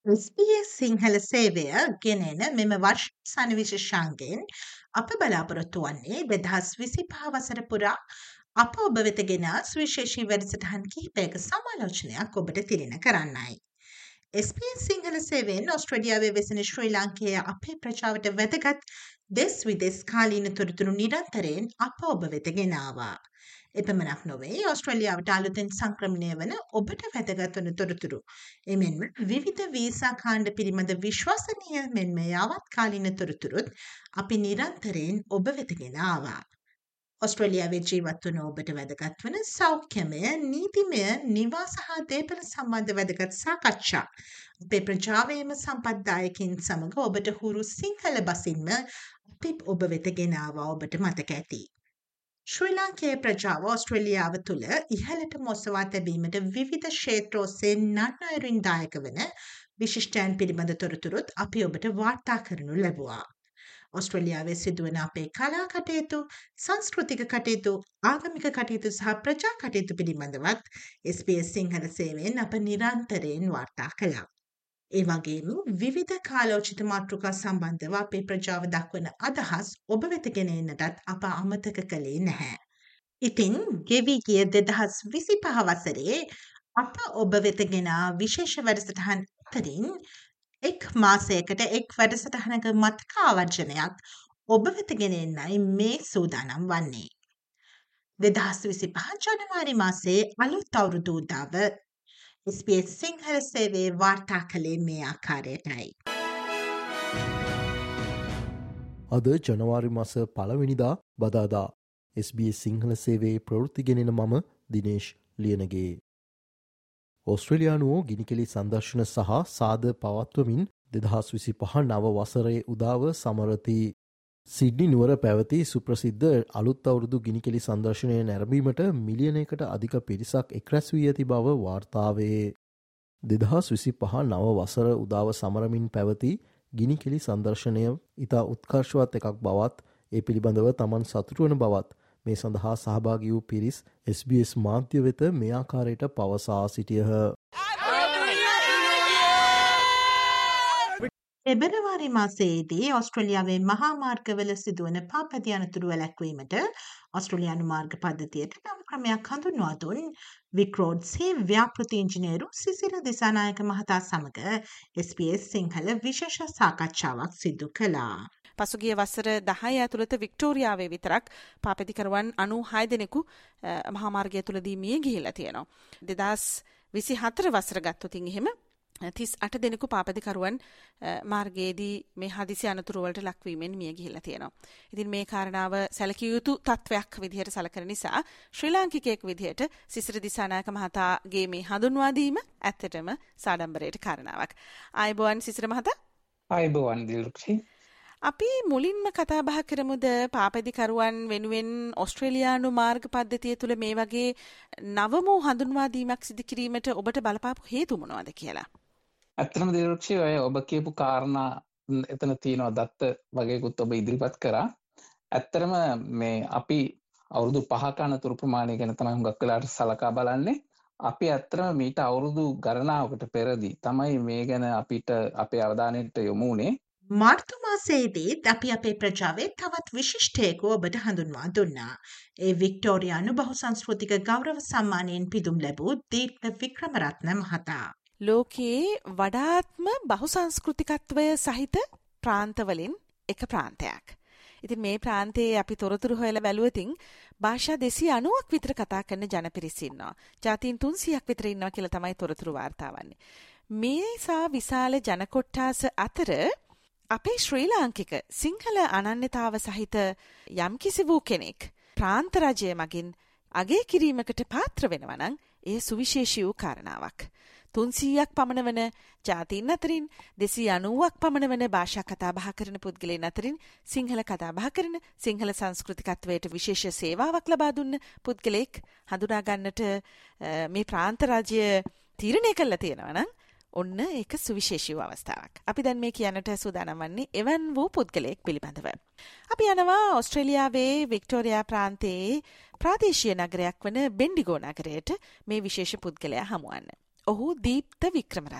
SBS Sinhala සේවය ගෙනෙන මෙම වර්ෂ සනවිශේෂාන්ගෙන් අප බලාපොරොත්තු වන්නේ 2025 වසර පුරා අප ඔබ වෙත ගෙන සුවිශේෂී වැඩසටහන් කිහිපයක සමාලෝචනයක් ඔබට තිළින කරන්නයි. SBS සිංහල සේවයෙන් ඔස්ට්‍රේලියාවේ වෙසෙන ශ්‍රී ලාංකේය අපේ ප්‍රජාවට වැදගත් දෙස් විදෙස් කාලීන තොරතුරු නිරන්තරයෙන් අප ඔබ වෙත ගෙනාවා. එපමණක් නොවේ ඔස්ට්‍රේලියාවට අලුතෙන් සංක්‍රමණය වන ඔබට වැදගත් වන තොරතුරු. එමෙන්ම විවිධ වීසා කාණ්ඩ පිළිබඳ විශ්වසනීය මෙන්ම යාවත් කාලීන තොරතුරුත් අපි නිරන්තරයෙන් ඔබ වෙතගෙන ආවා. ඔස්ට්‍රේලියාවේ ජීවත් වන ඔබට වැදගත් වන සෞඛ්‍යමය, නීතිමය, නිවාස හා දේපල සම්බන්ධ වැදගත් සාකච්ඡා. අපේ ප්‍රජාවේම සම්පත්දායකින් සමග ඔබට හුරු සිංහල බසින්ම අපි ඔබ වෙත ගෙන ආවා ඔබට මතක ඇති. ශ්‍රී ලාංකේය ප්‍රජාව ඔස්ට්‍රේලියාව තුළ ඉහළට මොසවා තැබීමට විවිධ ක්ෂේත්‍ර ඔස්සේ නන්නයරින් දායක වන විශිෂ්ටයන් පිළිබඳ තොරතුරුත් අපි ඔබට වාර්තා කරනු ලැබුවා. ඔස්ට්‍රේලියාවේ සිදුවන අපේ කලා කටයුතු, සංස්කෘතික කටයුතු, ආගමික කටයුතු සහ ප්‍රජා කටයුතු පිළිබඳවත් SBS සිංහල සේවයෙන් අප නිරන්තරයෙන් වාර්තා කළා. ඒ වගේම විවිධ කාලෝචිත මාතෘකා සම්බන්ධව අපේ ප්‍රජාව දක්වන අදහස් ඔබ වෙත ගෙන එන්නටත් අප අමතක කළේ නැහැ. ඉතින් ගෙවී ගිය 2025 වසරේ අප ඔබ වෙත ගෙන විශේෂ වැඩසටහන් අතරින් එක් මාසයකට එක් වැඩසටහනක මතක ආවර්ජනයක් ඔබ වෙත ගෙන එන්නයි මේ සූදානම් වන්නේ. 2025 ජනවාරි මාසයේ අලුත් අවුරුදු උදාව SBS සිංහල සේවයේ වාර්තා කළේ මේ ආකාරයටයි. අද ජනවාරි මාස 1 වෙනිදා බදාදා SBS සිංහල සේවයේ ප්‍රවෘත්ති ගෙනෙන මම දිනේෂ් ලියනගේ. ඕස්ට්‍රේලියානුවෝ ගිනිකෙලි සංදර්ශන සහ සාද පවත්වමින් 2025 නව වසරේ උදාව සමරති. සිඩ්නි නුවර පැවති සුප්‍රසිද්ධ අලුත් අවුරුදු ගිනිකෙලි සංදර්ශනය නැරඹීමට මිලියනයකට අධික පිරිසක් එක්රැස් වී ඇති බව වාර්තාවේ. 2025 නව වසර උදාව සමරමින් පැවති ගිනිකෙලි සංදර්ශනය ඉතා උත්කර්ෂවත් එකක් බවත් ඒ පිළිබඳව තමන් සතුටු වන බවත් මේ සඳහා සහභාගී වූ පිරිස් SBS මාධ්‍ය වෙත මේ ආකාරයට පවසා සිටියහ. පෙබරවාරි මාසයේදී ඔස්ට්‍රේලියාවේ මහා මාර්ගවල සිදුවන පාපැදි අනතුරු වැළැක්වීමට ඔස්ට්‍රේලියානු මාර්ග පද්ධතියට නව ක්‍රමයක් හඳුන්වා දුන් වික්රෝඩ්ස්හි ව්‍යාපෘති ඉංජිනේරු සිසිර දිසානායක මහතා සමග SBS සිංහල විශේෂ සාකච්ඡාවක් සිදු කළා. පසුගිය වසර 10 ඇතුළත වික්ටෝරියාවේ විතරක් පාපැදිකරුවන් 96 දෙනෙකු මහා මාර්ගය තුලදී මිය ගිහිලා තියෙනවා. 2024 වසර ගත්තොත් එහෙම 38 දෙනෙකු පාපැදිකරුවන් මාර්ගයේදී මේ හදිසි අනතුරු වලට ලක්වීමෙන් මිය ගිහිල්ලා තියෙනවා. ඉතින් මේ කාරණාව සැලකිය යුතු තත්වයක් විදිහට සැලකන නිසා ශ්‍රී ලාංකිකයෙක් විදිහට සිසිර දිසානායක මහතාගේ මේ හඳුන්වා දීම ඇත්තටම සාඩම්බරයට කාරණාවක්. ආයුබෝවන් සිසිර මහතා. ආයුබෝවන් දිල්රුක්ෂි. අපි මුලින්ම කතා බහ කරමුද පාපැදිකරුවන් වෙනුවෙන් ඔස්ට්‍රේලියානු මාර්ග පද්ධතිය තුළ මේ වගේ නවම හඳුන්වා දීමක් සිදු කිරීමට ඔබට බලපාපු හේතු මොනවද කියලා? ඇත්තටම දිල්රුක්ෂි ඔය ඔබ කියපු කාරණා එතන තියෙනවා දත්ත වගේකුත් ඔබ ඉදිරිපත් කරා. ඇත්තටම මේ අපි අවුරුදු 5ක අනතුරු ප්‍රමාණය ගැන තමයි හුඟක් වෙලාවට සලකා බලන්නේ. අපි ඇත්තටම මීට අවුරුදු ගණනාවකට පෙරදී තමයි මේ ගැන අපිට අපේ අවධානයට යොමු වුණේ. මාර්තු මාසයේදීත් අපි අපේ ප්‍රජාවේ තවත් විශිෂ්ටයෙකු ඔබට හඳුන්වා දුන්නා. ඒ වික්ටෝරියානු බහුසංස්කෘතික ගෞරව සම්මානයෙන් පිදුම් ලැබූ දීප්ත වික්‍රමරත්න මහතා. ලෝකයේ වඩාත්ම බහුසංස්කෘතිකත්වය සහිත ප්‍රාන්තවලින් එක ප්‍රාන්තයක්. ඉතින් මේ ප්‍රාන්තයේ අපි තොරතුරු හොයලා බැලුවතින් භාෂා 290ක් විතර කතා කරන ජනපිරිස ඉන්නවා. ජාතීන් 300ක් විතර ඉන්නවා කියලා තමයි තොරතුරු වාර්තා වන්නේ. මේසා විශාල ජන කොට්ටාස අතර අපේ ශ්‍රී ලාංකික සිංහල අනන්‍යතාව සහිත යම්කිසි වූ කෙනෙක් ප්‍රාන්ත රජය මගින් අගය කිරීමකට පාත්‍ර වෙනවා නම් ඒ සුවිශේෂී වූ කාරණාවක්. 300ක් පමණ වන ජාතීන් අතරින් 290ක් පමණ වන භාෂා කතා බහ කරන පුද්ගලයන් අතරින් සිංහල කතා බහ කරන සිංහල සංස්කෘතිකත්වයට විශේෂ සේවාවක් ලබා දුන්න පුද්ගලෙක් හඳුනා ගන්නට මේ ප්‍රාන්ත රාජ්‍ය තීරණය කළා තියෙනවා නම් ඔන්න ඒක සුවිශේෂී වූ අවස්ථාවක්. අපි දැන් මේ කියන්නට සූදානම් වන්නේ එවන් වූ පුද්ගලයෙක් පිළිබඳව. අපි යනවා ඔස්ට්‍රේලියාවේ වික්ටෝරියා ප්‍රාන්තයේ ප්‍රාදේශීය නගරයක් වන බෙන්ඩිගෝ නගරයට මේ විශේෂ පුද්ගලයා හමුවන්න. ඔහු දීප්ත වික්‍රමරත්න.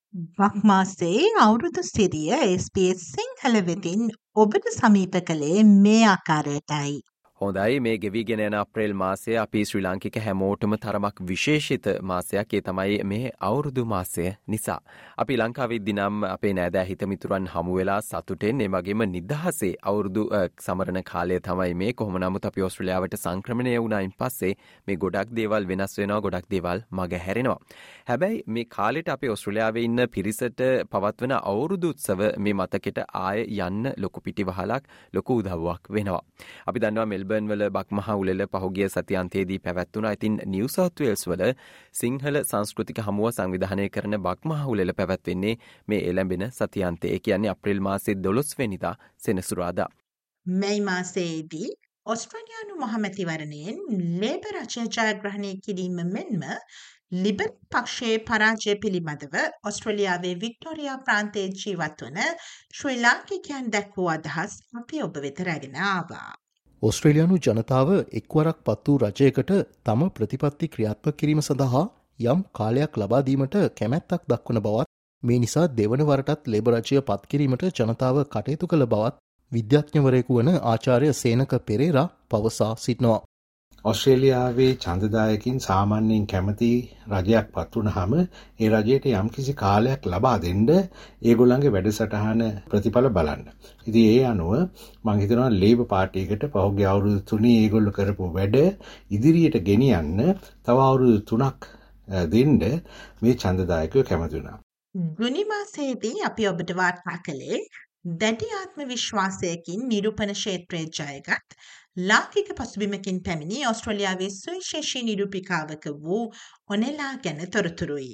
වක්මාසේ අවුරුදු සිරිය SBS සිංහල වෙතින් ඔබට සමීප කළේ මේ ආකාරයටයි. හොඳයි මේ ගෙවිගෙන යන අප්‍රේල් මාසය අපි ශ්‍රී ලාංකික හැමෝටම තරමක් විශේෂිත මාසයක් ඒ තමයි මේ අවුරුදු මාසය නිසා. අපි ලංකාවේ නම් අපේ නෑදෑ හිතමිතුරන් හමු වෙලා සතුටෙන් ඒ වගේම නිදහසේ අවුරුදු සමරන කාලය තමයි මේ. කොහොම නමුත් අපි ඕස්ට්‍රේලියාවට සංක්‍රමණය වුණායින් පස්සේ මේ ගොඩක් දේවල් වෙනස් වෙනවා, ගොඩක් දේවල් මග හැරෙනවා. හැබැයි මේ කාලෙට අපේ ඕස්ට්‍රේලියාවේ ඉන්න පිරිසට පවත්වන අවුරුදු උත්සව මේ මතකෙට ආය යන්න ලොකු පිටිවහලක්, ලොකු උදව්වක් වෙනවා. අපි දන්නවා මෙල්බර්න් වල බක්මහා උළෙල පහුගිය සතියන්තයේදී පැවැත්වුණා. ඉතින් නිව් සවුත් වේල්ස් වල සිංහල සංස්කෘතික හමුව සංවිධානය කරන බක්මහා උළෙල පැවැත්වෙන්නේ මේ එළඹෙන සතියන්තයේ. කියන්නේ අප්‍රේල් මාසේ 12 වෙනිදා සෙනසුරාදා. මේ මාසයේදී ඔස්ට්‍රේලියානු මහමැතිවරණයෙන් ලේබර් රජය ජයග්‍රහණය කිරීම මෙන්ම ලිබරල් පක්ෂයේ පරාජය පිළිබඳව ඔස්ට්‍රේලියාවේ වික්ටෝරියා ප්‍රාන්තයේ ජීවත් වන ශ්‍රී ලාංකිකයන් දැක්වූ අදහස් අපි ඔබ වෙත රැගෙන ආවා. ඔස්ට්‍රේලියානු ජනතාව එක්වරක් පත් වූ රජයකට තම ප්‍රතිපත්ති ක්‍රියාත්මක කිරීම සඳහා යම් කාලයක් ලබා දීමට කැමැත්තක් දක්වන බවත් මේ නිසා දෙවන වරටත් ලේබර් රජය පත් කිරීමට ජනතාව කටයුතු කළ බවත් විද්‍යාඥවරයෙකු වන ආචාර්ය සේනක පෙරේරා පවසා සිටිනවා. ඔස්ට්‍රේලියාවේ ඡන්දදායකින් සාමාන්‍යයෙන් කැමති රජයක් පත් වුණාම ඒ රජයට යම්කිසි කාලයක් ලබා දෙන්න ඒගොල්ලන්ගේ වැඩසටහන ප්‍රතිඵල බලන්න. ඉතින් ඒ අනුව මම හිතනවා ලේබර් පාර්ටියකට පහුගිය අවුරුදු 3 ඒගොල්ලෝ කරපු වැඩ ඉදිරියට ගෙනියන්න තව අවුරුදු 3ක් දෙන්න මේ ඡන්දදායකයෝ කැමති වුණා. ජුනි මාසයේදී අපි ඔබට වාර්තා කළේ දැඩි ආත්ම විශ්වාසයකින් නිරූපණ ක්ෂේත්‍රයේ ජයගත් ලාංකික පසුබිමකින් පැමිණි ඔස්ට්‍රේලියාවේ සුවිශේෂී නිරූපිකාවක වූ ඔනෙලා ගැන තොරතුරුයි.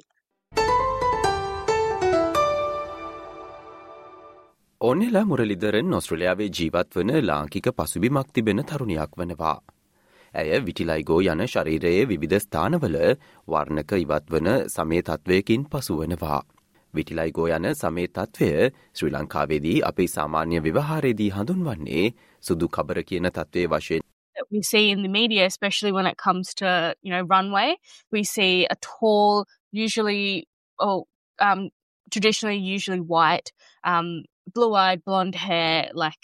ඔනෙලා මුරලිදරන් ඔස්ට්‍රේලියාවේ ජීවත් වන ලාංකික පසුබිමක් තිබෙන තරුණියක් වනවා. ඇය විටිලයිගෝ යන ශරීරයේ විවිධ ස්ථානවල වර්ණක ඉවත් වන සමේ තත්වයකින් පසුවනවා. විටිලයිගෝ යන සමේ තත්වය ශ්‍රී ලංකාවේදී අපේ සාමාන්‍ය ව්‍යවහාරයේදී හඳුන්වන්නේ සුදු කබර කියන තත්වයේ වශයෙන්. We see in the media, especially when it comes to, runway, we see a tall, traditionally usually white, blue-eyed, blonde hair, like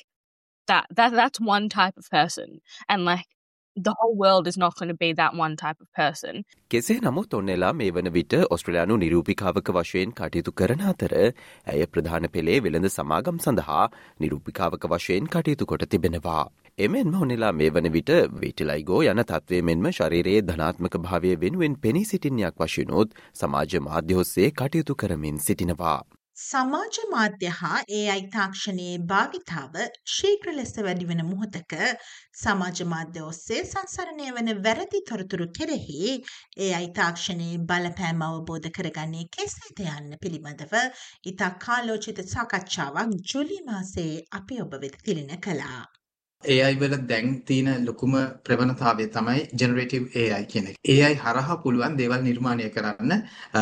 that's one type of person. And like, the whole world is not going to be that one type of person. කෙසේ නමුත් ඔන්නෙලා මේ වන විට ඔස්ට්‍රේලියානු නිරූපිකාවක වශයෙන් කටයුතු කරන අතර ඇය ප්‍රධාන පෙළේ වෙළඳ සමාගම් සඳහා නිරූපිකාවක වශයෙන් කටයුතු කොට තිබෙනවා. එමෙන්ම ඔන්නෙලා මේ වන විට විටිලයිගෝ යන තත්වය මෙන්ම ශරීරයේ ධනාත්මක භාවය වෙනුවෙන් පෙනී සිටින්නයක් වශයෙන්ුත් සමාජ මාධ්‍ය ඔස්සේ කටයුතු කරමින් සිටිනවා. සමාජ මාධ්‍ය හා AI තාක්ෂණයේ භාවිතාව ශීඝ්‍ර ලෙස වැඩිවන මොහොතක සමාජ මාධ්‍ය ඔස්සේ සංසරණය වන වැරදි තොරතුරු කෙරෙහි AI තාක්ෂණයේ බලපෑම අවබෝධ කරගන්නේ කෙසේද යන්න පිළිබඳව ඉතා කාලෝචිත සාකච්ඡාවක් ජූලි මාසයේ අපි ඔබ වෙත තිළින කළා. AI වල දැන් තියෙන ලොකුම ප්‍රවණතාවය තමයි generative AI කියන එක. AI හරහා පුළුවන් දේවල් නිර්මාණය කරන්න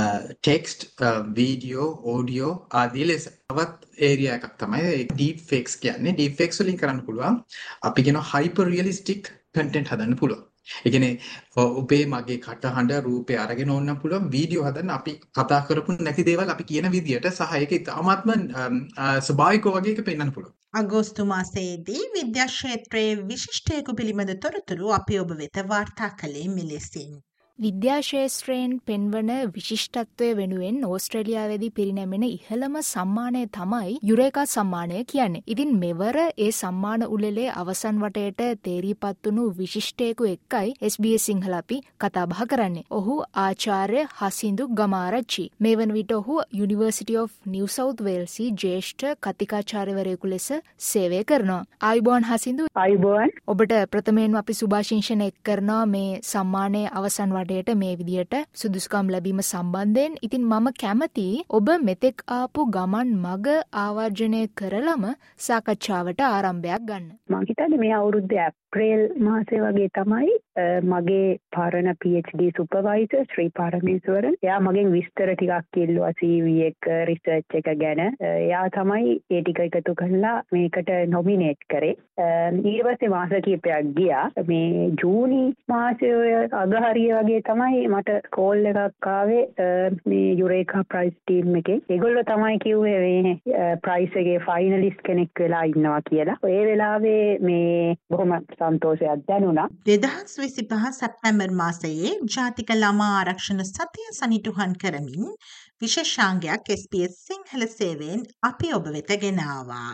text, video, audio ආදී ලෙස. තවත් ඒරියා එකක් තමයි deep fakes කියන්නේ. deep fakes වලින් කරන්න පුළුවන් අපි කියන hyper realistic content හදන්න පුළුවන්. ඒ කියන්නේ ඔබේ මගේ කටහඬ රූපේ අරගෙන ඕනනම් පුළුවන් වීඩියෝ හදන්න අපි කතා කරපු නැති දේවල් අපි කියන විදියට සහ ඒක ඉතාමත්ම ස්වභාවිකව වගේ එක පෙන්වන්න පුළුවන්. අගෝස්තු මාසයේදී විද්‍යා ක්ෂේත්‍රයේ විශිෂ්ටයෙකු පිළිබඳ තොරතුරු අපි ඔබ වෙත වාර්තා කළේ මෙලෙසින්. විද්‍යා ශාස්ත්‍රයෙන් පෙන්වන විශිෂ්ටත්වය වෙනුවෙන් ඕස්ට්‍රේලියාවේදී පිරිනැමෙන ඉහළම සම්මානය තමයි යුරේකා සම්මානය කියන්නේ. ඉතින් මෙවර ඒ සම්මාන උළෙලේ අවසන් වටයට තේරීපත් වුණු විශිෂ්ටයෙකු එක්කයි SBS සිංහල අපි කතා බහ කරන්නේ. ඔහු ආචාර්ය හසින්දු ගමාරච්චි. මේ වන විට ඔහු University of New South Wales ජ්‍යෙෂ්ඨ කතිකාචාර්යවරයෙකු ලෙස සේවය කරනවා. ආයුබෝවන් හසින්දු. ආයුබෝවන්. ඔබට ප්‍රථමයෙන්ම අපි සුභාශිංසන එක් කරනවා මේ සම්මානයේ අවසන් මේ විදියට සුදුසුකම් ලැබීම සම්බන්ධයෙන්. ඉතින් මම කැමති ඔබ මෙතෙක් ආපු ගමන් මග ආවර්ජනය කරලම සාකච්ඡාවට ආරම්භයක් ගන්න. මම හිතන්නේ මේ අවුරුද්දේ අප්‍රේල් මාසේ වගේ තමයි මගේ පරණ PhD සුපර්වයිසර් ශ්‍රී පාරමේශ්වරන් එයා මගෙන් විස්තර ටිකක් ඉල්ලුවා CV එක රිසර්ච් එක ගැන. එයා තමයි ඒ ටික එකතු කරලා මේකට නොමිනේට් කරේ. ඊට පස්සේ මාස කිහිපයක් ගියා. මේ ජූනි මාසයේ අගහරිය වගේ වගේ තමයි මට කෝල් එකක් ආවේ මේ යුරේකා ප්‍රයිස් ටීම් එකේ. ඒගොල්ලෝ තමයි කිව්වේ මේ ප්‍රයිස් එකේ ෆයිනලිස්ට් කෙනෙක් වෙලා ඉන්නවා කියලා. ඒ වෙලාවේ මේ බොහොම සන්තෝෂයක් දැනුණා. 2025 සැප්තැම්බර් මාසයේ ජාතික ළමා ආරක්ෂණ සතිය සනිටුහන් කරමින් විශේෂාංගයක් SBS සිංහල සේවයෙන් අපි ඔබ වෙත ගෙන ආවා.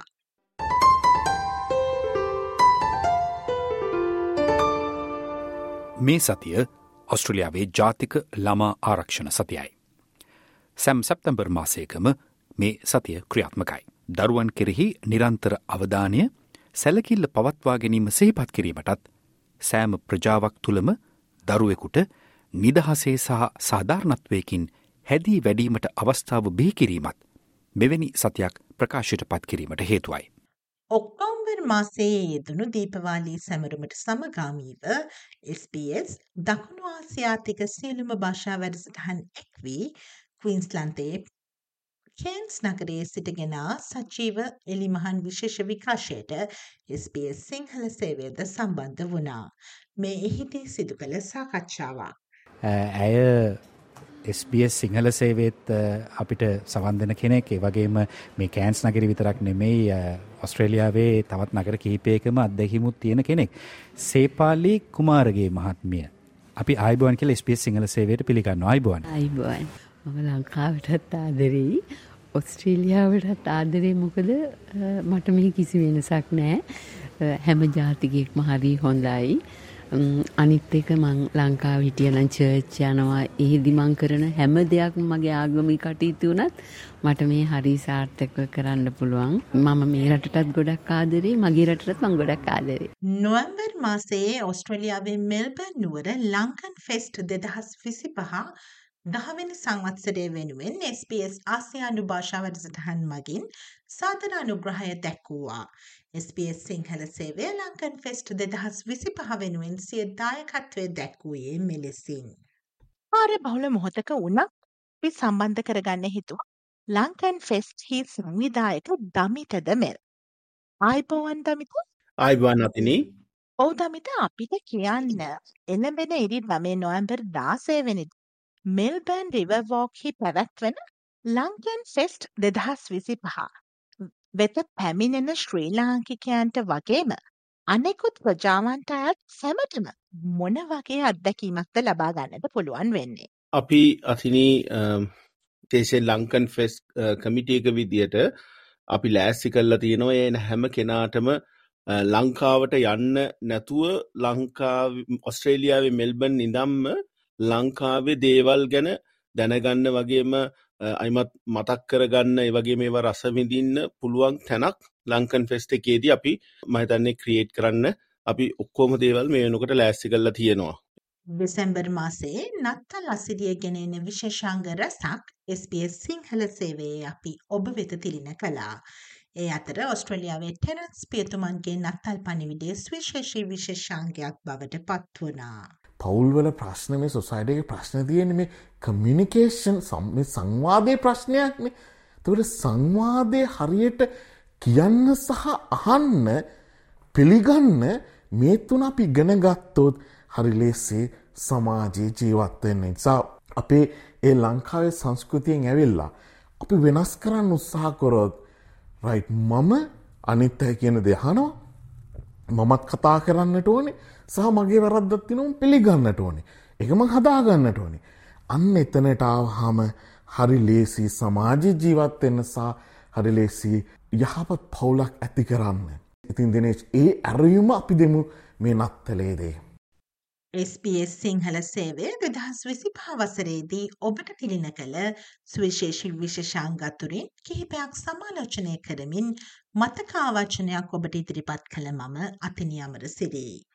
මේ සතිය ඔස්ට්‍රේලියාවේ ජාතික ළමා ආරක්ෂණ සතියයි. සැප්තැම්බර් මාසයකම මේ සතිය ක්‍රියාත්මකයි. දරුවන් කෙරෙහි නිරන්තර අවධානය සැලකිල්ල පවත්වා ගැනීම සිහිපත් කිරීමටත් සෑම ප්‍රජාවක් තුළම දරුවෙකුට නිදහසේ සහ සාධාරණත්වයකින් හැදී වැඩීමට අවස්ථාව බිහි කිරීමත් මෙවැනි සතියක් ප්‍රකාශයට පත් කිරීමට හේතුවයි. ඔක්තෝබර් මාසයේ යෙදුණු දීපවාලී සැමරුමට සමගාමීව SBS දකුණු ආසියාතික සියලුම භාෂා වැඩසටහන් එක් වී ක්වීන්ස්ලන්තයේ කේන්ස් නගරයේ සිටගෙන සජීව එලිමහන් විශේෂ විකාශයට SBS සිංහල සේවයද සම්බන්ධ වුණා. මේ එහිදී සිදු කළ සාකච්ඡාවක්. ඇය SBS සිංහල සේවයත් අපිට සවන් දෙන කෙනෙක්. ඒ වගේම මේ කෑන්ස් නගරේ විතරක් නෙමෙයි ඔස්ට්‍රේලියාවේ තවත් නගර කිහිපයකම අත්දැකීමුත් තියෙන කෙනෙක්. සේපාලි කුමාරගේ මහත්මිය. අපි ආයිබෝන් කියලා SBS සිංහල සේවයට පිළිගන්නවා. ආයිබෝන්. ආයිබෝන්. මම ලංකාවටත් ආදරෙයි. ඔස්ට්‍රේලියාවටත් ආදරේ. මොකද මට මේ කිසි වෙනසක් නැහැ. හැම ජාතිකයෙක්ම හරි හොඳයි. අනිත් එක මං ලංකාව හිටියනම් චර්ච් යනවා. එහෙදි මං කරන හැම දෙයක්ම මගේ ආගමික කටයුතු උනත් මට මේ හරි සාර්ථකව කරන්න පුළුවන්. මම මේ රටටත් ගොඩක් ආදරේ. මගේ රටටත් මං ගොඩක් ආදරේ. නොවැම්බර් මාසයේ ඔස්ට්‍රේලියාවේ මෙල්බර්න් නුවර ලංකන් ෆෙස්ට් 2025 10වෙනි සංවත්සරය වෙනුවෙන් SBS ආසියානු භාෂා වැඩසටහන් මගින් සාදර අනුග්‍රහය දැක්වුවා. SBS සිංහල සේවය ලංකන් ෆෙස්ට් 2025 වෙනුවෙන් සිය දායකත්වය දැක්වුවේ මෙලෙසින්. ආර බහුල මොහොතක වුණත් අපි සම්බන්ධ කරගන්න හිතුවා ලංකන් ෆෙස්ට් හි සංවිධායක දමිතද මෙල්. ආයිබෝවන් දමිත. ආයිබෝවන් අතිනි. ඔව් දමිත, අපිට කියන්න එළඹෙන ඉරිදා මේ නොවැම්බර් 16 වෙනිදා මෙල්බර්න් රිවර් වෝක් හි පැවැත්වෙන ලංකන් ෆෙස්ට් 2025 වෙත පැමිණෙන ශ්‍රී ලාංකිකයන්ට වගේම අනෙකුත් ප්‍රජාවන්ට අයත් සැමටම මොන වගේ අත්දැකීමක්ද ලබා ගන්නට පුළුවන් වෙන්නේ? අපි අතිනි දේශේ ලංකන් ෆෙස්ට් කමිටි එක විදියට අපි ලෑස්ති කරලා තියෙනවා එන හැම කෙනාටම ලංකාවට යන්න නැතුව ඔස්ට්‍රේලියාවේ මෙල්බර්න් ඉඳන්ම ලංකාවේ දේවල් ගැන දැනගන්න වගේම අයිමත් මතක් කරගන්න ඒ වගේ මේවා රස විඳින්න පුළුවන් තැනක් ලංකන් ෆෙස්ට් එකේදී අපි මම හිතන්නේ ක්‍රියේට් කරන්න අපි ඔක්කොම දේවල් මේ වෙනකොට ලෑස්ති කරලා තියෙනවා. දෙසැම්බර් මාසයේ නත්තල් අසිරිය ගෙන එන විශේෂාංග රැසක් SBS සිංහල සේවයේ අපි ඔබ වෙත තිළින කළා. ඒ අතර ඔස්ට්‍රේලියාවේ ටෙරන්ස් පියතුමන්ගේ නත්තල් පණිවිඩය සුවිශේෂී විශේෂාංගයක් බවට පත් වුණා. පවුල්වල ප්‍රශ්න මේ සොසයිටියේ ප්‍රශ්න තියෙන මේ කමියුනිකේෂන් සංවාදයේ ප්‍රශ්නයක්නේ. ඒතකොට සංවාදයේ හරියට කියන්න සහ අහන්න පිළිගන්න මේ තුන අපි ඉගෙන ගත්තොත් හරි ලේසි සමාජයේ ජීවත් වෙන්න. නිසා අපේ ඒ ලංකාවේ සංස්කෘතියෙන් ඇවිල්ලා අපි වෙනස් කරන්න උත්සාහ කරොත් රයිට් මම අනිත් අය කියන දේ අහනවා. මමත් කතා කරන්නට ඕනේ. සහ මගේ වැරද්දක් තියෙනවා පිළිගන්නට ඕනේ. ඒක මම හදාගන්නට ඕනේ. අන්න එතනට ආවහම හරි ලේසි සමාජ ජීවත් වෙන්න සහ හරි ලේසි යහපත් පවුලක් ඇති කරන්න. ඉතින් දිනේෂ් ඒ අරයුම අපි දෙමු මේ නත්තලේදී. SBS සිංහල සේවය 2025 වසරේදී ඔබට තිළින කළ සුවිශේෂී විශේෂාංග අතුරින් කිහිපයක් සමාලෝචනය කරමින් මතකාවචනයක් ඔබට ඉදිරිපත් කළ මම අතිනි අමරසිරි.